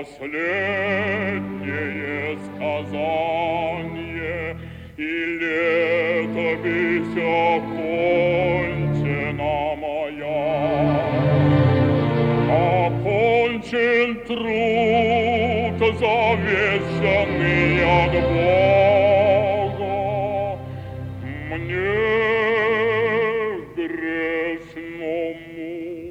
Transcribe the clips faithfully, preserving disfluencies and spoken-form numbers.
последнее сказание, и летопись окончена моя. Окончен труд, завещанный от Бога мне грешному.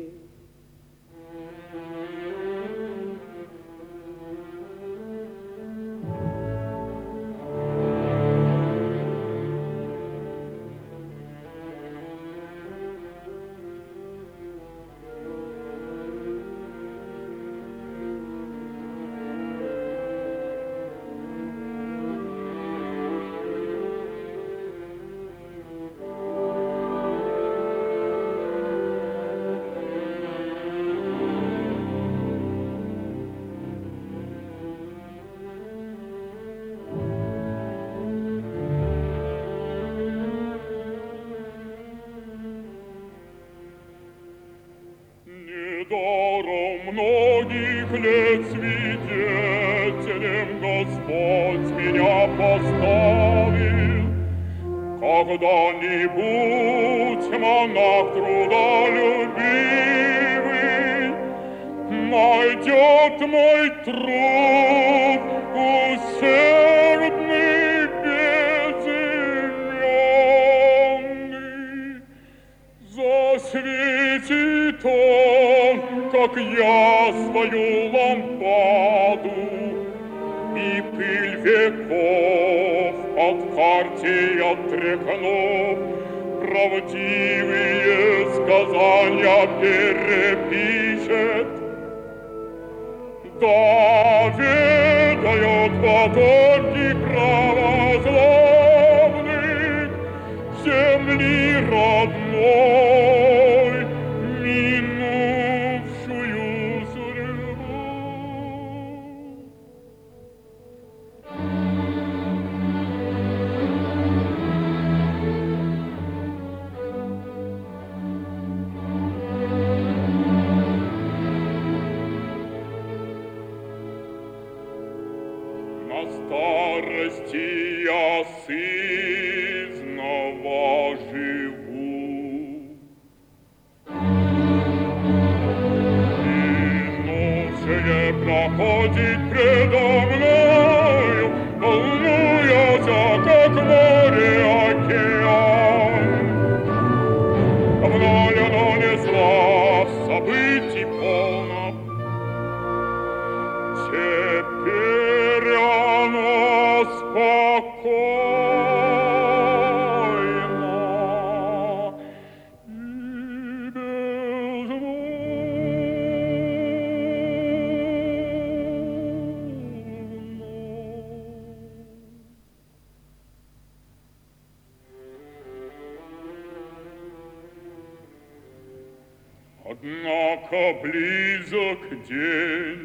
Недаром многих лет свидетелем Господь меня поставил. Когда-нибудь монах трудолюбивый найдет мой труд усердный, безымянный. Засветит он, как я, свою лампаду, и пыль веков от хартии отряхнув, правдивые сказания перепишет. Да ведают потомки православных земли родной минувшую судьбу. На старости я сызнова живу. Минувшее проходит предо мною, волнуется, как море океан. Мною донесла событий полно. Теперь оно спокойно и безмолвно. Однако близок день,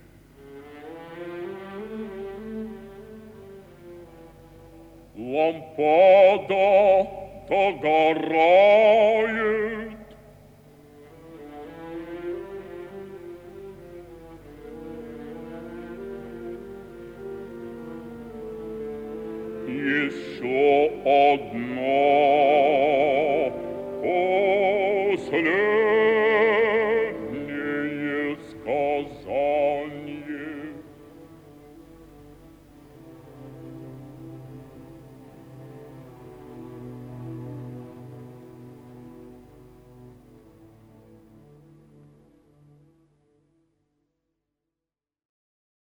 лампада догорает. Еще одно последнее